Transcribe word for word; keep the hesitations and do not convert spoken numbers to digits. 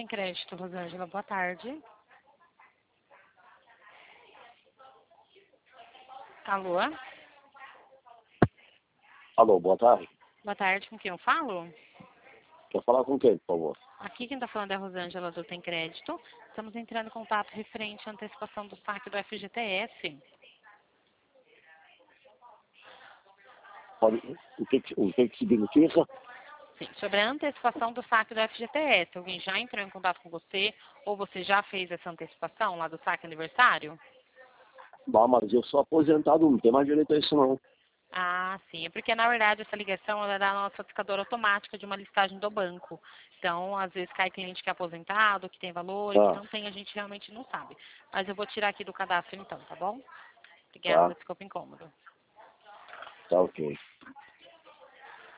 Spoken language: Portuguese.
Tem Crédito, Rosângela, boa tarde. Alô? Alô, boa tarde. Boa tarde, com quem eu falo? Quer falar com quem, por favor? Aqui quem está falando é a Rosângela do Tem Crédito. Estamos entrando em contato referente à antecipação do saque do F G T S. Pode, o que, que- o que, que significa? Sim, sobre a antecipação do saque do F G T S. Alguém já entrou em contato com você ou você já fez essa antecipação lá do saque aniversário? Bah, mas eu sou aposentado, não tenho mais direito a isso não. Ah, sim. É porque, na verdade, essa ligação ela é da nossa notificadora automática de uma listagem do banco. Então, às vezes, cai cliente que é aposentado, que tem valor e que Tá, não tem, a gente realmente não sabe. Mas eu vou tirar aqui do cadastro, então, tá bom? tá, Obrigada, desculpa o incômodo. tá ok.